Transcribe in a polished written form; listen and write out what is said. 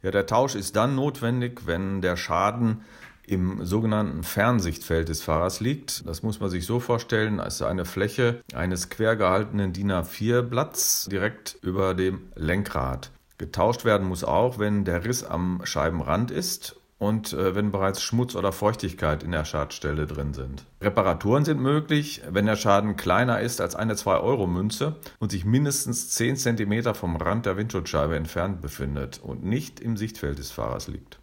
Ja, der Tausch ist dann notwendig, wenn der Schaden im sogenannten Fernsichtfeld des Fahrers liegt. Das muss man sich so vorstellen, als eine Fläche eines quer gehaltenen DIN A4-Blatts direkt über dem Lenkrad. Getauscht werden muss auch, wenn der Riss am Scheibenrand ist und wenn bereits Schmutz oder Feuchtigkeit in der Schadstelle drin sind. Reparaturen sind möglich, wenn der Schaden kleiner ist als eine 2-Euro-Münze und sich mindestens 10 cm vom Rand der Windschutzscheibe entfernt befindet und nicht im Sichtfeld des Fahrers liegt.